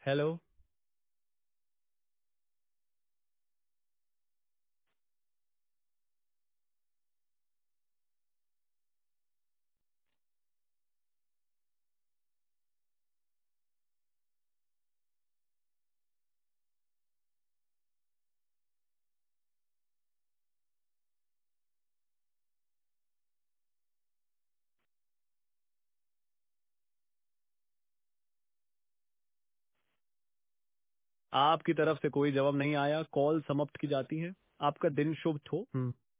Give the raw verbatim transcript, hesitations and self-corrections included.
Hello. आपकी तरफ से कोई जवाब नहीं आया, कॉल समाप्त की जाती है। आपका दिन शुभ हो। हम्म